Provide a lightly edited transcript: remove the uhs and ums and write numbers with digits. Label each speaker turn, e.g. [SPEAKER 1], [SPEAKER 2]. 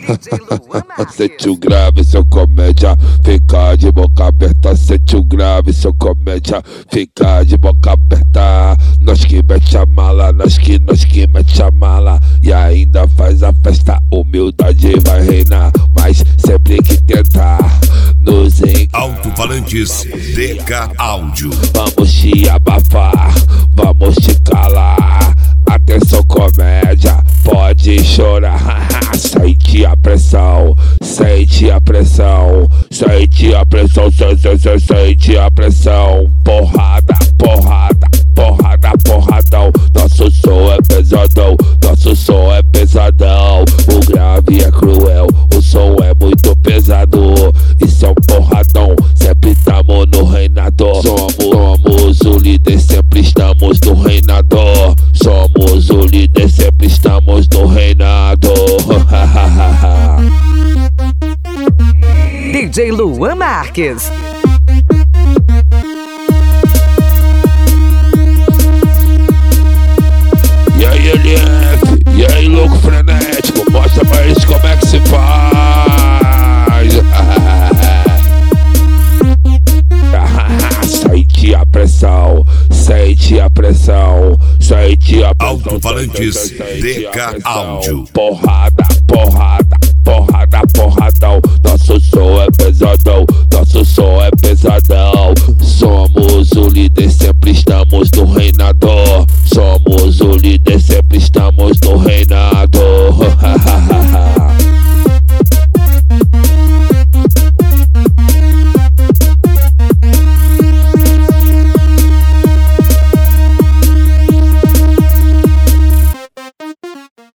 [SPEAKER 1] Sente o grave, seu comédia, fica de boca aberta. Sente o grave, seu comédia, fica de boca aberta. Nós que mete a mala, nós que mete a mala. E ainda faz a festa, humildade vai reinar. Mas sempre que tentar nos
[SPEAKER 2] Alto-falantes DK Áudio.
[SPEAKER 1] vamos te abafar, vamos te calar. Atenção comédia, pode chorar. Sente a pressão, sente a pressão, sente a pressão, sente a pressão. Porrada, porrada, porrada, porradão. Nosso som é pesadão, nosso som é pesadão. O grave é cruel, o som é muito pesado. Isso é um porradão, sempre tamo no reinador. Somos o líder, sempre estamos no reinador. Somos o líder, sempre estamos no reinador.
[SPEAKER 3] DJ Luan Marques.
[SPEAKER 1] E aí, LF, e aí, louco frenético, mostra pra eles como é que se faz. Sente a pressão, sente a pressão, sente a pressão.
[SPEAKER 2] Alto-falantes DK Áudio.
[SPEAKER 1] Porrada, porrada, porrada, porradão. Nosso som é pesadão, nosso som é pesadão. Somos o líder, sempre estamos no reinador. Somos o líder, sempre